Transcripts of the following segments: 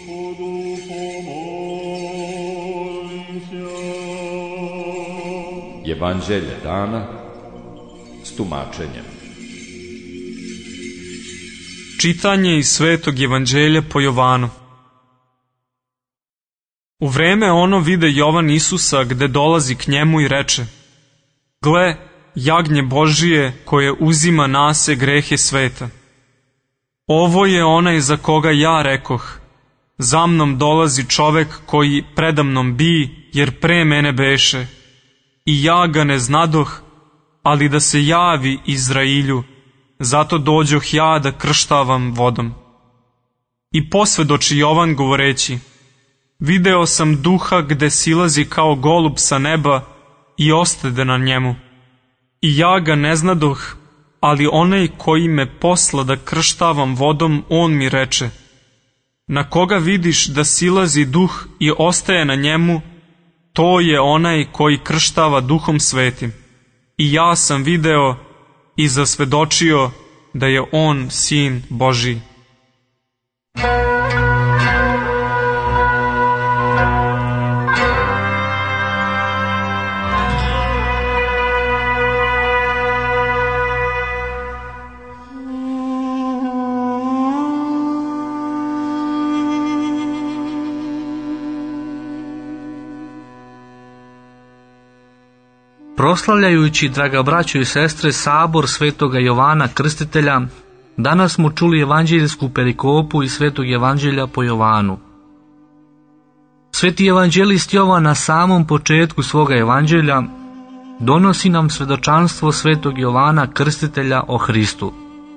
Evanđelje dana s tumačenjem. Čitanje iz Svetog evanđelja po Jovanu. U vreme ono vide Jovan Isusa gde dolazi k njemu i reče: Gle, jagnje Božije koje uzima na se grehe sveta. Ovo je onaj za koga ja rekoh: za mnom dolazi čovek koji predamnom bi, jer pre mene beše. I ja ga ne znadoh, ali da se javi Izrailju, zato dođoh ja da krštavam vodom. I posvedoči Jovan govoreći: video sam duha gde silazi kao golub sa neba i ostade na njemu. I ja ga ne znadoh, ali onaj koji me posla da krštavam vodom, on mi reče: na koga vidiš da silazi duh i ostaje na njemu, to je onaj koji krštava Duhom Svetim. I ja sam video i zasvedočio da je on Sin Božji. Proslavljajući, draga braćo i sestre, sabor svetoga Jovana Krstitelja, danas smo čuli evanđeljsku perikopu iz Svetog evanđelja po Jovanu. Sveti evanđelist Jovan na samom početku svoga evanđelja donosi nam svedočanstvo svetog Jovana Krstitelja o Hristu.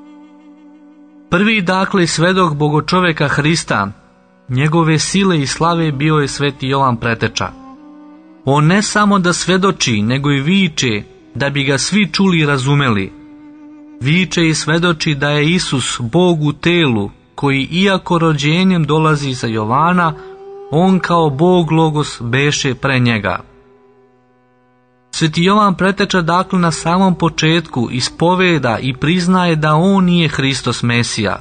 Prvi dakle svedok bogočoveka Hrista, njegove sile i slave bio je sveti Jovan Preteča. On ne samo da svedoči, nego i viče da bi ga svi čuli i razumeli. Viče i svedoči da je Isus Bog u telu, koji iako rođenjem dolazi za Jovana, on kao Bog Logos beše pre njega. Sveti Jovan Preteča dakle na samom početku ispoveda i priznaje da on nije Hristos Mesija.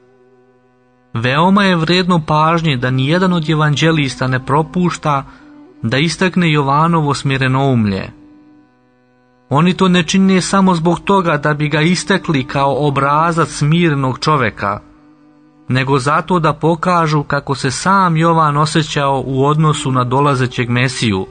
Veoma je vredno pažnje da nijedan od evanđelista ne propušta da istakne Jovanovo smirenoumlje. Oni to ne čine samo zbog toga da bi ga istakli kao obrazac smirenog čoveka, nego zato da pokažu kako se sam Jovan osjećao u odnosu na dolazećeg Mesiju.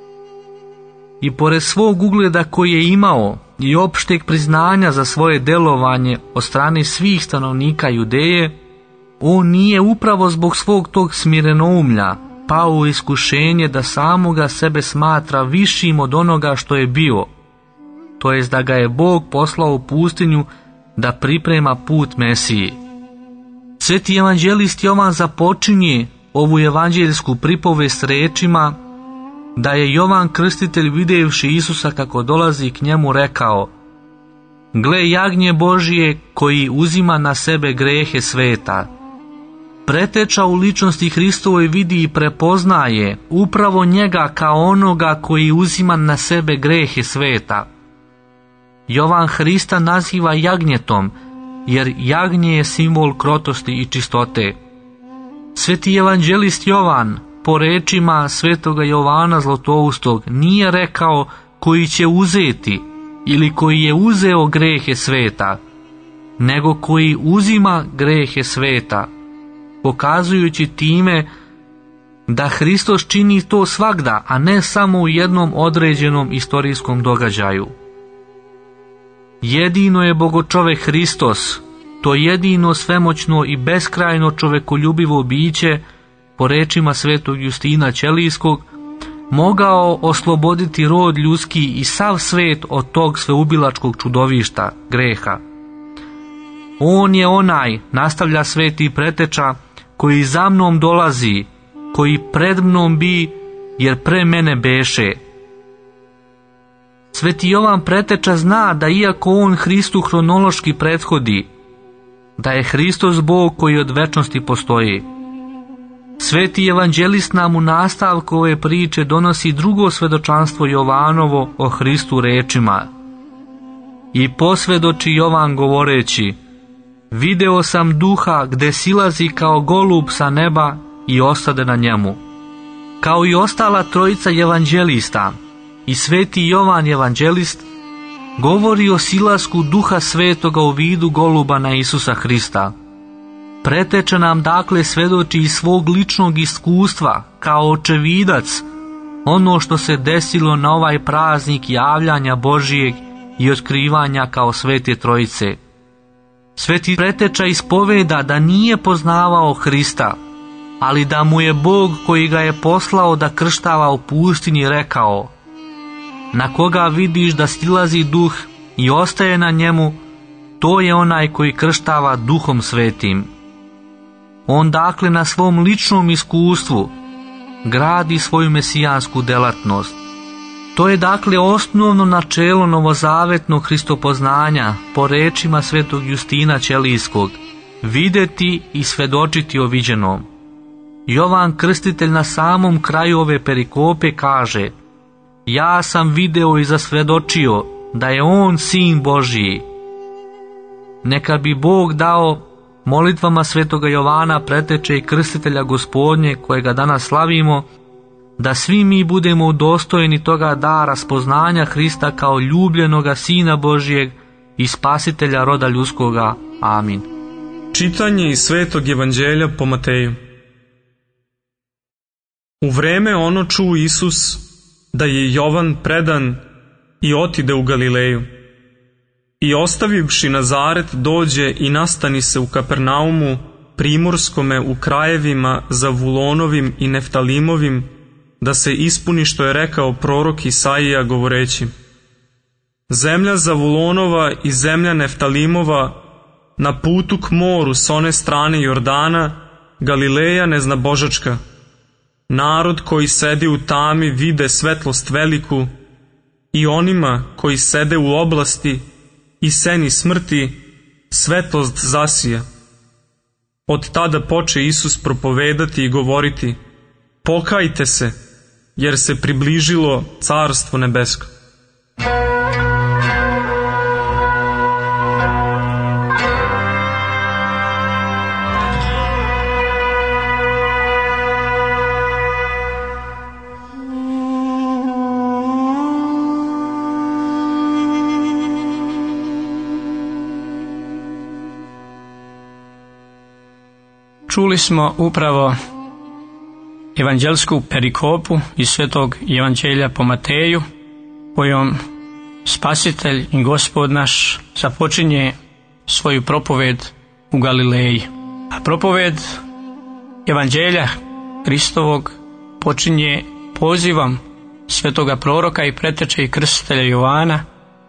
I pored svog ugleda koji je imao i opšteg priznanja za svoje delovanje od strane svih stanovnika Judeje, on nije upravo zbog svog tog smirenoumlja pao u iskušenje da samoga sebe smatra višim od onoga što je bio, to jest da ga je Bog poslao u pustinju da priprema put Mesiji. Sveti evanđelist Jovan započinje ovu evanđeljsku pripovest rečima da je Jovan Krstitelj vidjevši Isusa kako dolazi k njemu rekao: gle, jagnje Božije koji uzima na sebe grehe sveta. Preteča u ličnosti Hristovoj vidi i prepoznaje upravo njega kao onoga koji uzima na sebe grehe sveta. Jovan Hrista naziva jagnjetom, jer jagnje je simbol krotosti i čistote. Sveti evanđelist Jovan, po rečima svetoga Jovana Zlatoustog, nije rekao koji će uzeti ili koji je uzeo grehe sveta, nego koji uzima grehe sveta, pokazujući time da Hristos čini to svagda, a ne samo u jednom određenom istorijskom događaju. Jedino je bogočovek Hristos, to jedino svemoćno i beskrajno čovekoljubivo biće, po rečima svetog Justina Ćelijskog, mogao osloboditi rod ljudski i sav svet od tog sveubilačkog čudovišta, greha. On je onaj, nastavlja sveti Preteča, koji za mnom dolazi, koji pred mnom bi, jer pre mene beše. Sveti Jovan Preteča zna da iako on Hristu hronološki prethodi, da je Hristos Bog koji od večnosti postoji. Sveti evanđelist nam u nastavku ove priče donosi drugo svedočanstvo Jovanovo o Hristu rečima: i posvedoči Jovan govoreći: video sam duha gde silazi kao golub sa neba i ostade na njemu. Kao i ostala trojica evanđelista i sveti Jovan evanđelist govori o silasku Duha Svetoga u vidu goluba na Isusa Hrista. Preteče nam dakle svedoči iz svog ličnog iskustva kao očevidac ono što se desilo na ovaj praznik javljanja Božijeg i otkrivanja kao svete trojice. Sveti preteča ispoveda da nije poznavao Hrista, ali da mu je Bog koji ga je poslao da krštava u pustinji rekao: na koga vidiš da silazi duh i ostaje na njemu, to je onaj koji krštava Duhom Svetim. On dakle na svom ličnom iskustvu gradi svoju mesijansku delatnost. To je dakle osnovno načelo novozavetnog hristopoznanja po rečima svetog Justina Ćelijskog: vidjeti i svedočiti o viđenom. Jovan Krstitelj na samom kraju ove perikope kaže: ja sam video i zasvedočio da je on Sin Božiji. Neka bi Bog dao molitvama svetoga Jovana Preteče i Krstitelja Gospodnje kojega danas slavimo, da svi mi budemo udostojeni toga dara spoznanja Hrista kao ljubljenoga Sina Božijeg i Spasitelja roda ljudskoga. Amin. Čitanje iz Svetog evanđelja po Mateju. U vreme ono ču Isus da je Jovan predan i otide u Galileju. I ostavivši Nazaret dođe i nastani se u Kapernaumu, primorskome u krajevima Zavulonovim i Neftalimovim, da se ispuni što je rekao prorok Isaija govoreći: zemlja Zavulonova i zemlja Neftalimova, na putu k moru s one strane Jordana, Galileja neznabožačka. Narod koji sedi u tami vide svetlost veliku, i onima koji sede u oblasti i seni smrti svetlost zasija. Od tada poče Isus propovedati i govoriti: pokajte se, jer se približilo Carstvo nebesko. Čuli smo upravo evanđelsku perikopu iz Svetog evanđelja po Mateju, kojom Spasitelj i Gospod naš započinje svoju propoved u Galileji. A propoved evanđelja Hristovog počinje pozivom svetoga proroka i preteče i krstitelja Jovana: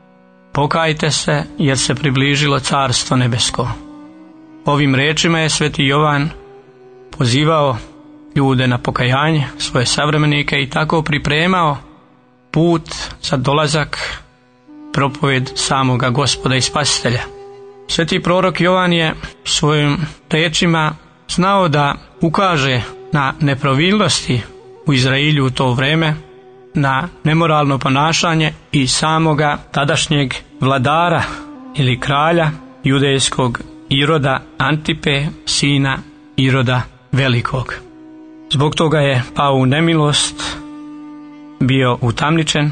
pokajte se, jer se približilo Carstvo nebesko. Ovim rečima je sveti Jovan pozivao ljude na pokajanje, svoje savremenike, i tako pripremao put za dolazak, propoved samoga Gospoda i Spasitelja. Sveti prorok Jovan je svojim rečima znao da ukaže na nepravilnosti u Izrailju u to vreme, na nemoralno ponašanje i samoga tadašnjeg vladara ili kralja judejskog Iroda Antipe, sina Iroda Velikog. Zbog toga je pao u nemilost, bio utamničen,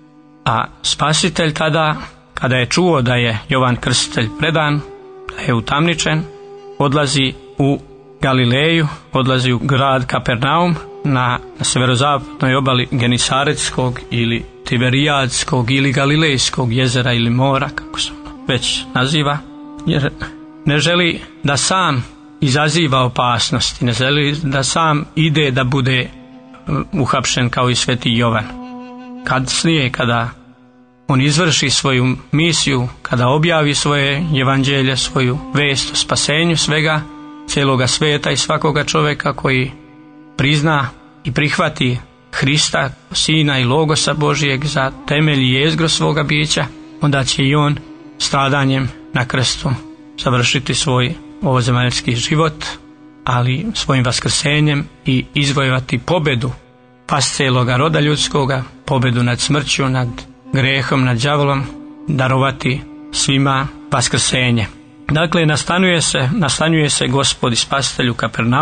a Spasitelj tada, kada je čuo da je Jovan Krstitelj predan, da je utamničen, odlazi u Galileju, odlazi u grad Kapernaum na severozapadnoj obali Genisaretskog ili Tiberijadskog ili Galilejskog jezera ili mora, kako se već naziva, jer ne želi da sam izaziva opasnosti, ne želi da sam ide da bude uhapšen kao i sveti Jovan. Kasnije, kada on izvrši svoju misiju, kada objavi svoje evanđelje, svoju vest o spasenju svega, cijeloga svijeta i svakoga čovjeka koji prizna i prihvati Hrista, Sina i Logosa Božijeg za temelj i jezgro svoga bića, onda će i on stradanjem na krstu završiti svoj ovozemaljski život, ali svojim vaskrsenjem i izvojevati pobedu pas cijeloga roda ljudskoga, pobedu nad smrću, nad grehom, nad đavolom, darovati svima vaskrsenje. Dakle, nastanjuje se Gospod i Spasitelj u Kapernaumu,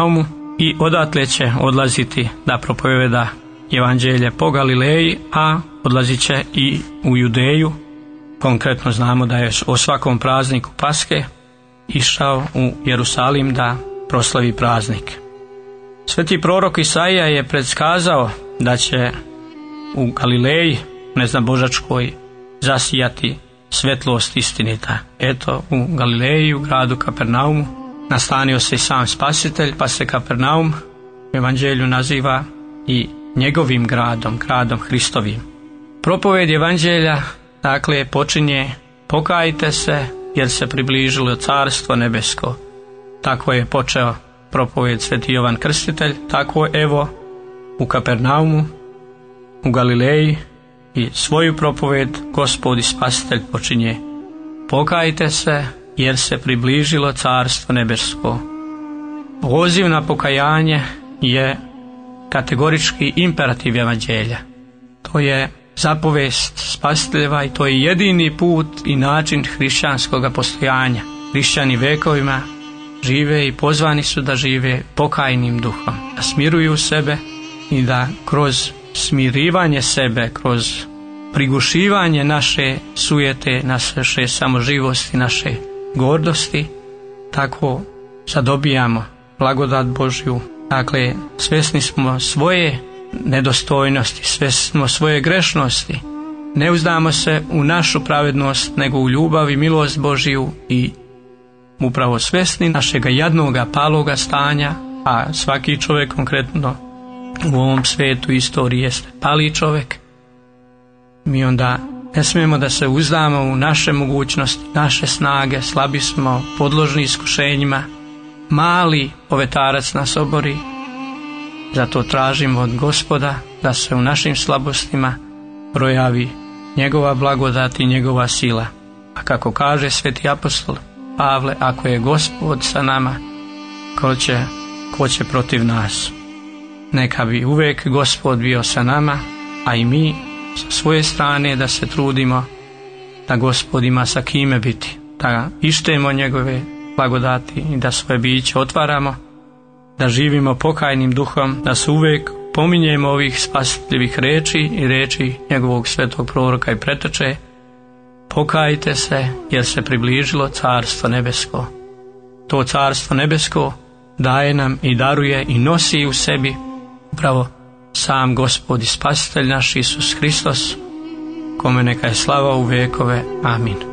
i odatle će odlaziti da propoveda evanđelje po Galileji, a odlazit će i u Judeju. Konkretno znamo da je o svakom prazniku Paske išao u Jerusalim da proslavi praznik. Sveti prorok Isaija je predskazao da će u Galileji, neznabožačkoj, zasijati svetlost istinita. Eto, u Galileji, u gradu Kapernaumu, nastanio se i sam Spasitelj, pa se Kapernaum u evanđelju naziva i njegovim gradom, gradom Hristovim. Propoved evanđelja, dakle, počinje: pokajte se, jer se približilo carstvo nebesko. Tako je počeo propoved sveti Jovan Krstitelj, tako evo u Kapernaumu, u Galileji, i svoju propoved Gospod i Spasitelj počinje: pokajte se, jer se približilo carstvo nebesko. Poziv na pokajanje je kategorički imperativ evanđelja. To je zapovest Spasiteljeva i to je jedini put i način hrišćanskog postojanja. Hrišćani vekovima žive i pozvani su da žive pokajnim duhom, da smiruju sebe i da kroz smirivanje sebe, kroz prigušivanje naše sujete, naše samoživosti, naše gordosti, tako zadobijamo blagodat Božju. Dakle, svjesni smo svoje nedostojnosti, svjesni smo svoje grešnosti, ne uzdamo se u našu pravednost, nego u ljubav i milost Božju i upravo svjesni našega jadnoga, paloga stanja, a svaki čovjek konkretno u ovom svijetu istoriji jeste pali čovjek. Mi onda ne smijemo da se uzdamo u naše mogućnosti, naše snage, slabi smo, podložni iskušenjima, mali povetarac nas obori. Zato tražimo od Gospoda da se u našim slabostima projavi njegova blagodat i njegova sila. A kako kaže sveti apostol Pavle, ako je Gospod sa nama, ko će protiv nas? Neka bi uvijek Gospod bio sa nama, a i mi sa svoje strane da se trudimo da Gospod ima sa kime biti, da ištemo njegove blagodati i da svoje biće otvaramo, da živimo pokajnim duhom, da se uvijek pominjemo ovih spasitljivih reči i reči njegovog svetog proroka i preteče: pokajte se, jer se približilo carstvo nebesko. To carstvo nebesko daje nam i daruje i nosi u sebi upravo sam Gospod i Spasitelj naš Isus Hristos, kome neka je slava u vekove. Amin.